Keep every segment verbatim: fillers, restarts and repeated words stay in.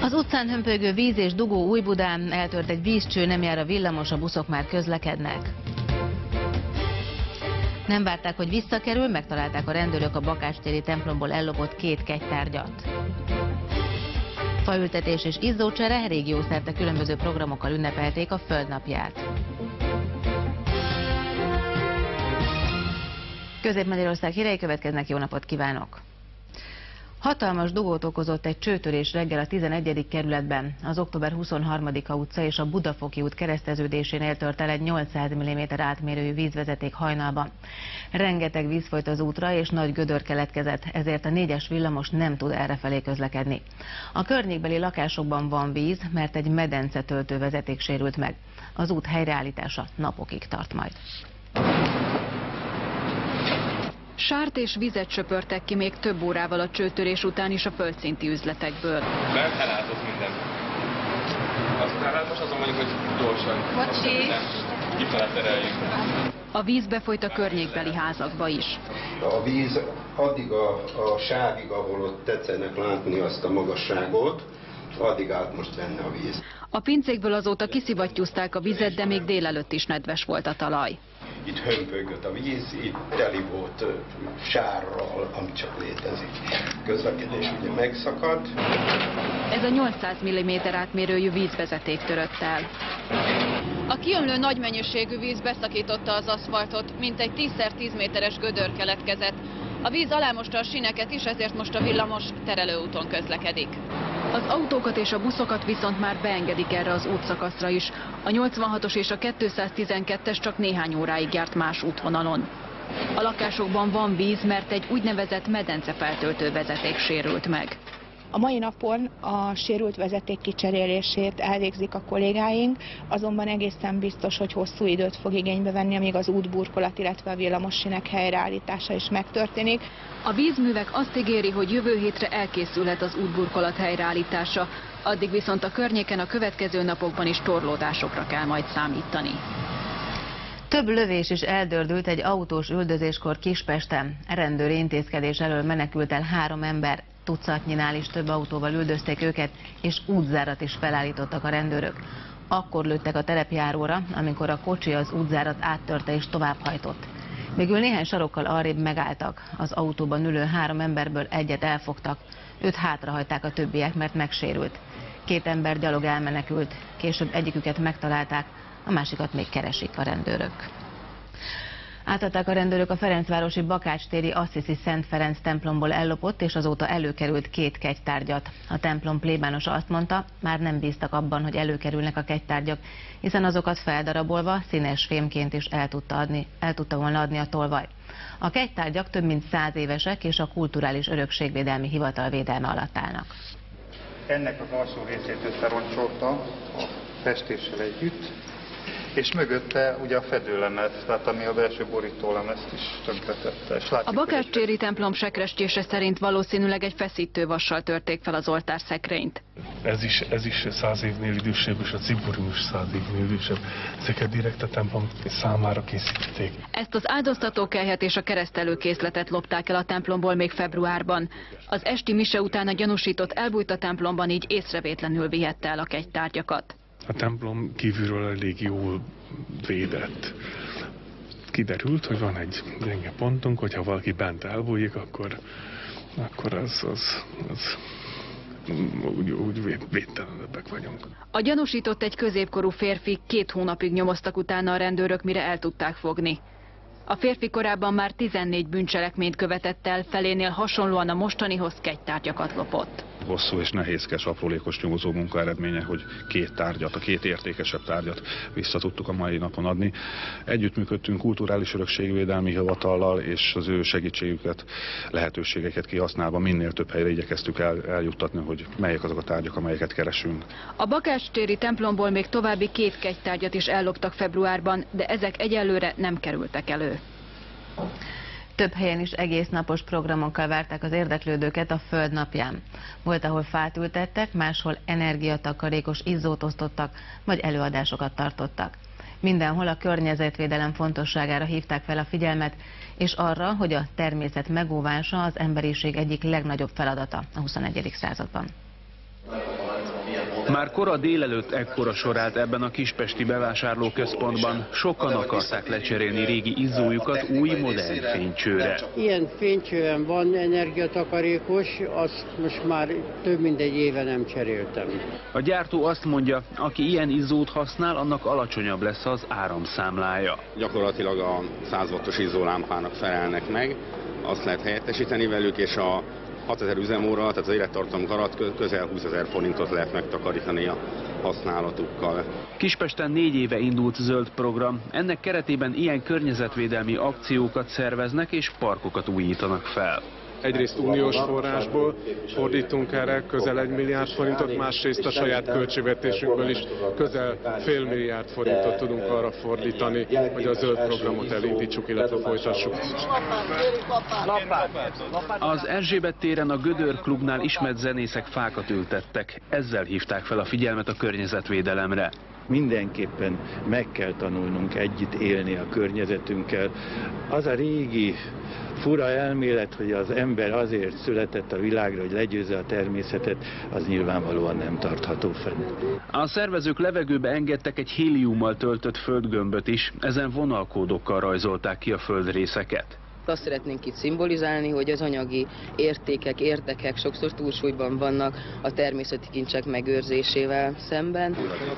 Az utcán hömpölygő víz és dugó Újbudán, eltört egy vízcső, nem jár a villamos, a buszok már közlekednek. Nem várták, hogy visszakerül, megtalálták a rendőrök a Bakácstéri templomból ellopott két kegytárgyat. Faültetés és izzócsere, régiószerte különböző programokkal ünnepelték a Földnapját. Közép-Magyarország hírei következnek, jó napot kívánok! Hatalmas dugót okozott egy csőtörés reggel a tizenegyedik kerületben. Az október huszonharmadika utca és a Budafoki út kereszteződésénél tört el egy nyolcszáz milliméter átmérőjű vízvezeték hajnalban. Rengeteg víz folyt az útra és nagy gödör keletkezett, ezért a négyes villamos nem tud errefelé közlekedni. A környékbeli lakásokban van víz, mert egy medence töltővezeték sérült meg. Az út helyreállítása napokig tart majd. Sárt és vizet söpörtek ki még több órával a csőtörés után is a földszinti üzletekből. Mert elállt minden. Aztán hát most azon mondjuk, hogy gyorsan. Bocsi! Kifele tereljük. A víz befolyt a környékbeli házakba is. A víz addig a, a sávig, ahol ott tetszenek látni azt a magasságot, addig állt most benne a víz. A pincékből azóta kiszivattyúzták a vizet, de még délelőtt is nedves volt a talaj. Itt hömpölygött a víz, itt teli volt sárral, ami csak létezik. Közlekedés ugye megszakadt. Ez a nyolcszáz milliméter átmérőjű vízvezeték törött el. A kiömlő nagy mennyiségű víz beszakította az aszfaltot, mintegy tíz szer tíz méteres gödör keletkezett. A víz alámosta a síneket is, ezért most a villamos terelőúton közlekedik. Az autókat és a buszokat viszont már beengedik erre az útszakaszra is. A nyolcvanhatos és a kétszáztizenkettes csak néhány óráig járt más útvonalon. A lakásokban van víz, mert egy úgynevezett medencefeltöltő vezeték sérült meg. A mai napon a sérült vezeték kicserélését elvégzik a kollégáink, azonban egészen biztos, hogy hosszú időt fog igénybe venni, amíg az útburkolat, illetve a villamossinek helyreállítása is megtörténik. A vízművek azt ígéri, hogy jövő hétre elkészülhet az útburkolat helyreállítása, addig viszont a környéken a következő napokban is torlódásokra kell majd számítani. Több lövés is eldördült egy autós üldözéskor Kispesten. Rendőri intézkedés elől menekült el három ember. Tucatnyinál is több autóval üldözték őket, és útzárat is felállítottak a rendőrök. Akkor lőttek a terepjáróra, amikor a kocsi az útzárat áttörte és továbbhajtott. Végül néhány sarokkal arrébb megálltak. Az autóban ülő három emberből egyet elfogtak, őt hátrahagyták a többiek, mert megsérült. Két ember gyalog elmenekült, később egyiküket megtalálták, a másikat még keresik a rendőrök. Átadták a rendőrök a ferencvárosi Bakácstéri Assisi Szent Ferenc templomból ellopott és azóta előkerült két kegytárgyat. A templom plébánosa azt mondta, már nem bíztak abban, hogy előkerülnek a kegytárgyak, hiszen azokat feldarabolva színes fémként is el tudta, adni, el tudta volna adni a tolvaj. A kegytárgyak több mint száz évesek és a Kulturális Örökségvédelmi Hivatal védelme alatt állnak. Ennek az alsó részét összeroncsolta a festéssel együtt, és mögötte ugye a fedőlemez, tehát ami a belső borítólemezt is tönkretette. A Bakácstéri templom sekrestése szerint valószínűleg egy feszítővassal törték fel az oltárszekrényt. Ez is, ez is száz évnél idősebb, és a ciborium is száz évnél idősebb. Ezeket direkt a templom számára készítették. Ezt az áldoztatókelyhet és a keresztelőkészletet lopták el a templomból még februárban. Az esti mise után a gyanúsított elbújt a templomban, így észrevétlenül vihette el a kegytárgyakat. A templom kívülről elég jól védett. Kiderült, hogy van egy gyenge pontunk, hogyha valaki bent elbújik, akkor, akkor az, az, az úgy, úgy védtelenebbek vagyunk. A gyanúsított egy középkorú férfi, két hónapig nyomoztak utána a rendőrök, mire el tudták fogni. A férfi korábban már tizennégy bűncselekményt követett el, felénél hasonlóan a mostanihoz kegytárgyakat lopott. Hosszú és nehézkes, aprólékos nyomozó munka eredménye, hogy két tárgyat, a két értékesebb tárgyat vissza tudtuk a mai napon adni. Együttműködtünk Kulturális Örökségvédelmi Hivatallal, és az ő segítségüket, lehetőségeket kihasználva minél több helyre igyekeztük el, eljuttatni, hogy melyek azok a tárgyak, amelyeket keresünk. A Bakácstéri templomból még további két kegytárgyat is elloptak februárban, de ezek egyelőre nem kerültek elő. Több helyen is egész napos programokkal várták az érdeklődőket a Földnapján. Volt, ahol fát ültettek, máshol energiatakarékos izzót osztottak, vagy előadásokat tartottak. Mindenhol a környezetvédelem fontosságára hívták fel a figyelmet, és arra, hogy a természet megóvása az emberiség egyik legnagyobb feladata a huszonegyedik században. Már kora délelőtt ekkora sor állt ebben a kispesti bevásárlóközpontban. Sokan akarták lecserélni régi izzójukat új modern fénycsőre. Ilyen fénycsően van energiatakarékos, azt most már több mint egy éve nem cseréltem. A gyártó azt mondja, aki ilyen izzót használ, annak alacsonyabb lesz az áramszámlája. Gyakorlatilag a száz wattos izzólámpának felelnek meg, azt lehet helyettesíteni velük, és a hatezer üzemóra, tehát az élettartamuk alatt közel húszezer forintot lehet megtakarítani a használatukkal. Kispesten négy éve indult zöld program. Ennek keretében ilyen környezetvédelmi akciókat szerveznek és parkokat újítanak fel. Egyrészt uniós forrásból fordítunk erre közel egy milliárd forintot, másrészt a saját költségvetésünkből is közel fél milliárd forintot tudunk arra fordítani, hogy a zöld programot elindítsuk, illetve folytassuk. Az Erzsébet téren a Gödör klubnál ismert zenészek fákat ültettek. Ezzel hívták fel a figyelmet a környezetvédelemre. Mindenképpen meg kell tanulnunk együtt élni a környezetünkkel. Az a régi fura elmélet, hogy az ember azért született a világra, hogy legyőzze a természetet, az nyilvánvalóan nem tartható fenn. A szervezők levegőbe engedtek egy héliummal töltött földgömböt is, ezen vonalkódokkal rajzolták ki a földrészeket. Azt szeretnénk itt szimbolizálni, hogy az anyagi értékek, érdekek sokszor túlsúlyban vannak a természeti kincsek megőrzésével szemben.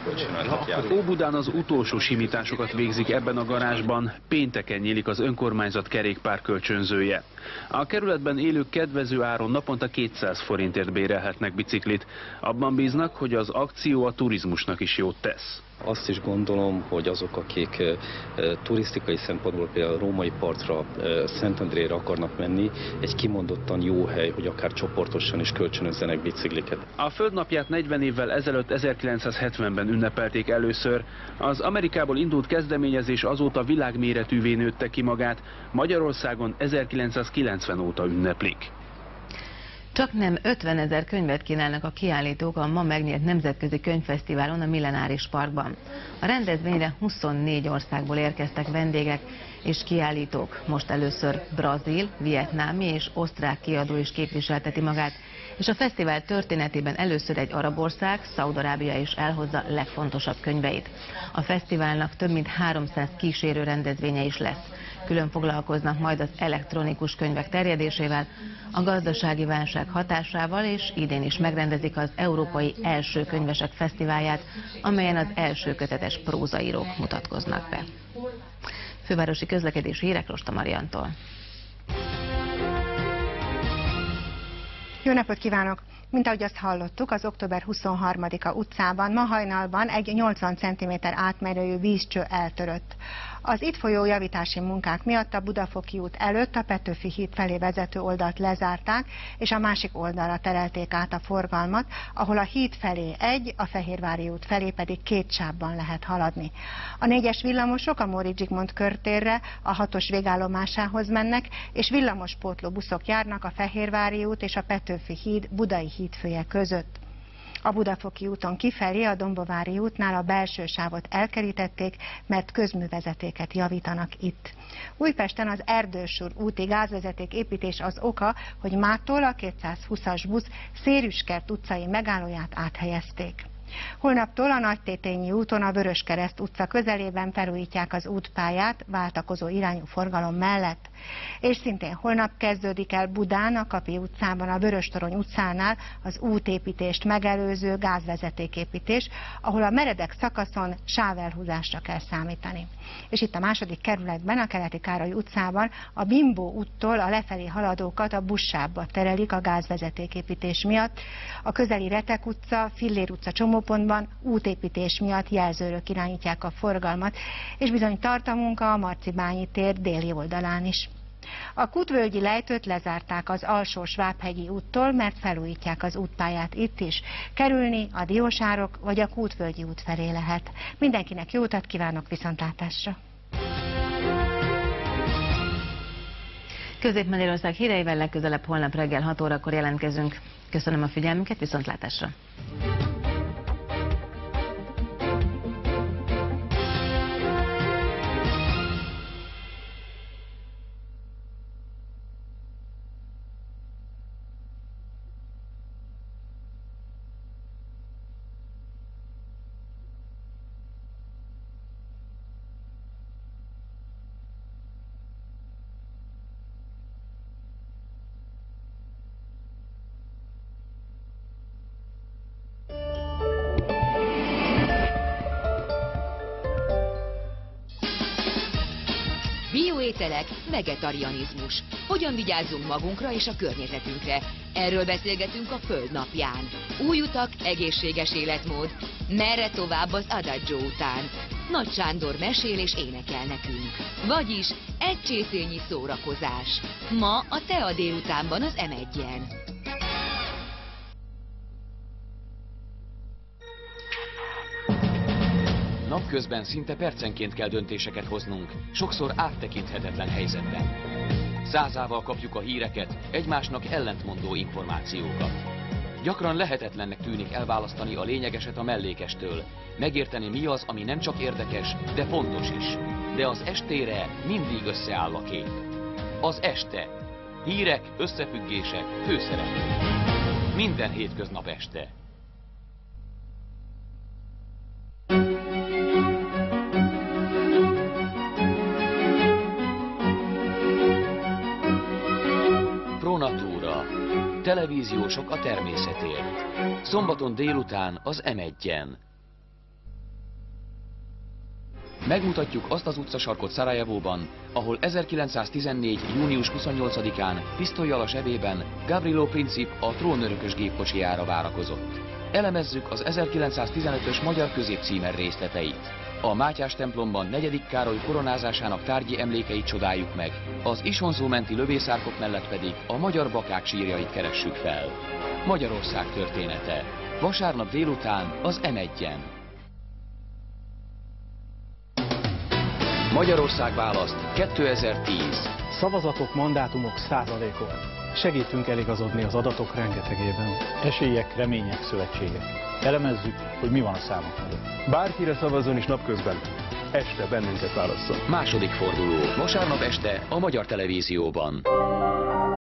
Óbudán az utolsó simításokat végzik ebben a garázsban. Pénteken nyílik az önkormányzat kerékpár kölcsönzője. A kerületben élők kedvező áron naponta kétszáz forintért bérelhetnek biciklit. Abban bíznak, hogy az akció a turizmusnak is jót tesz. Azt is gondolom, hogy azok, akik e, turisztikai szempontból például a római partra, e, Szentendrére akarnak menni, egy kimondottan jó hely, hogy akár csoportosan is kölcsönözzenek bicikliket. A földnapját negyven évvel ezelőtt ezerkilencszázhetvenben ünnepelték először. Az Amerikából indult kezdeményezés azóta világméretűvé nőtte ki magát. Magyarországon ezerkilencszázkilencven óta ünneplik. Csak nem ötvenezer könyvet kínálnak a kiállítók a ma megnyílt Nemzetközi Könyvfesztiválon a Millenáris Parkban. A rendezvényre huszonnégy országból érkeztek vendégek és kiállítók. Most először brazil, vietnámi és osztrák kiadó is képviselteti magát, és a fesztivál történetében először egy arab ország, Szaúd-Arábia is elhozza legfontosabb könyveit. A fesztiválnak több mint háromszáz kísérő rendezvénye is lesz. Külön foglalkoznak majd az elektronikus könyvek terjedésével, a gazdasági válság hatásával, és idén is megrendezik az Európai Első Könyvesek Fesztiválját, amelyen az első kötetes prózaírók mutatkoznak be. Fővárosi közlekedési hírek Rosta Mariantól. Jó napot kívánok! Mint ahogy azt hallottuk, az október huszonharmadika utcában ma hajnalban egy nyolcvan centiméter átmérőjű vízcső eltörött. Az itt folyó javítási munkák miatt a Budafoki út előtt a Petőfi híd felé vezető oldalt lezárták, és a másik oldalra terelték át a forgalmat, ahol a híd felé egy, a Fehérvári út felé pedig két sávban lehet haladni. A négyes villamosok a Móricz Zsigmond körtérre, a hatos végállomásához mennek, és villamospótló buszok járnak a Fehérvári út és a Petőfi híd Budai hídfője között. A Budafoki úton kifelé a Dombovári útnál a belső sávot elkerítették, mert közművezetéket javítanak itt. Újpesten az Erdősúr úti gázvezeték építés az oka, hogy mától a kétszázhúszas busz Szérüskert utcai megállóját áthelyezték. Holnaptól a Nagytétényi úton a Vöröskereszt utca közelében felújítják az útpályát váltakozó irányú forgalom mellett. És szintén holnap kezdődik el Budán, a Kapi utcában, a Vöröstorony utcánál az útépítést megelőző gázvezetéképítés, ahol a meredek szakaszon sávelhúzásra kell számítani. És itt a második kerületben, a Keleti Károly utcában a Bimbó úttól a lefelé haladókat a buszsávba terelik a gázvezetéképítés miatt. A közeli Retek utca, Fillér utca csomópontban útépítés miatt jelzőrök irányítják a forgalmat, és bizony tart a munka a Marcibányi tér déli oldalán is. A Kútvölgyi lejtőt lezárták az alsó Svábhegyi úttól, mert felújítják az útpályát itt is. Kerülni a Diósárok vagy a Kútvölgyi út felé lehet. Mindenkinek jó utat kívánok, viszontlátásra! Közép-Magyarország híreivel legközelebb holnap reggel hat órakor jelentkezünk. Köszönöm a figyelmüket, viszontlátásra! bioételek, vegetarianizmus. Hogyan vigyázzunk magunkra és a környezetünkre? Erről beszélgetünk a Föld napján. Új utak, egészséges életmód. Merre tovább az Adagio után? Nagy Sándor mesél és énekel nekünk. Vagyis egy csészényi szórakozás. Ma a Tea délutánban az em egyen. Napközben szinte percenként kell döntéseket hoznunk, sokszor áttekinthetetlen helyzetben. Százával kapjuk a híreket, egymásnak ellentmondó információkat. Gyakran lehetetlennek tűnik elválasztani a lényegeset a mellékestől, megérteni mi az, ami nem csak érdekes, de fontos is. De az estére mindig összeáll a kép. Az este. Hírek, összefüggések, főszereplők. Minden hétköznap este. Pro Natura. Televíziósok a természetért. Szombaton délután az em egyen. Megmutatjuk azt az utcasarkot Szarajevóban, ahol ezerkilencszáztizennégy. június huszonnyolcadikán pisztollyal a zsebében Gavrilo Princip a trónörökös gépkocsijára várakozott. Elemezzük az ezerkilencszáztizenötös magyar középcímer részleteit. A Mátyás templomban negyedik Károly koronázásának tárgyi emlékeit csodáljuk meg, az Isonzó menti lövészárkok mellett pedig a magyar bakák sírjait keressük fel. Magyarország története. Vasárnap délután az em egyen. Magyarország választ kétezer-tíz. Szavazatok, mandátumok, százalékok. Segítünk eligazodni az adatok rengetegében. Esélyek, remények, szövetségek. Elemezzük, hogy mi van a számok mögött. Bárkire szavazzon is napközben, este bennünket válasszon. Második forduló. Vasárnap este a Magyar Televízióban.